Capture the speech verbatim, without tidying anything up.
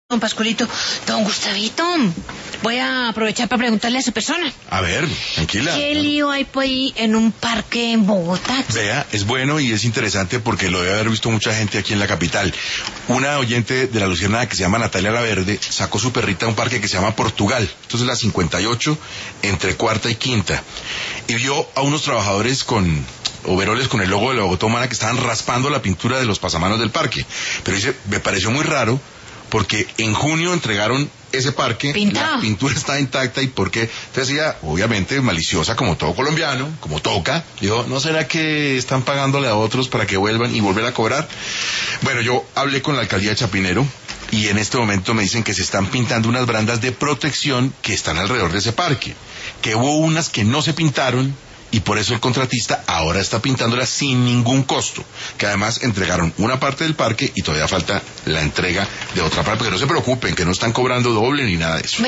Don Pascualito, don Gustavito, voy a aprovechar para preguntarle a su persona. A ver, tranquila. ¿Qué lío hay por ahí en un parque en Bogotá? Vea, es bueno y es interesante porque lo debe haber visto mucha gente aquí en la capital. Una oyente de la Luciérnaga que se llama Natalia Laverde sacó su perrita a un parque que se llama Portugal. Entonces la cincuenta y ocho entre cuarta y quinta. Y vio a unos trabajadores con overoles con el logo de la Bogotá Humana que estaban raspando la pintura de los pasamanos del parque. Pero dice, me pareció muy raro porque en junio entregaron ese parque, Pintado. La pintura está intacta y porque, entonces ella, obviamente maliciosa como todo colombiano, como toca, dijo, ¿no será que están pagándole a otros para que vuelvan y volver a cobrar? Bueno, yo hablé con la alcaldía de Chapinero y en este momento me dicen que se están pintando unas brandas de protección que están alrededor de ese parque, que hubo unas que no se pintaron y por eso el contratista ahora está pintándola sin ningún costo, que además entregaron una parte del parque y todavía falta la entrega de otra parte, porque no se preocupen, que no están cobrando doble ni nada de eso.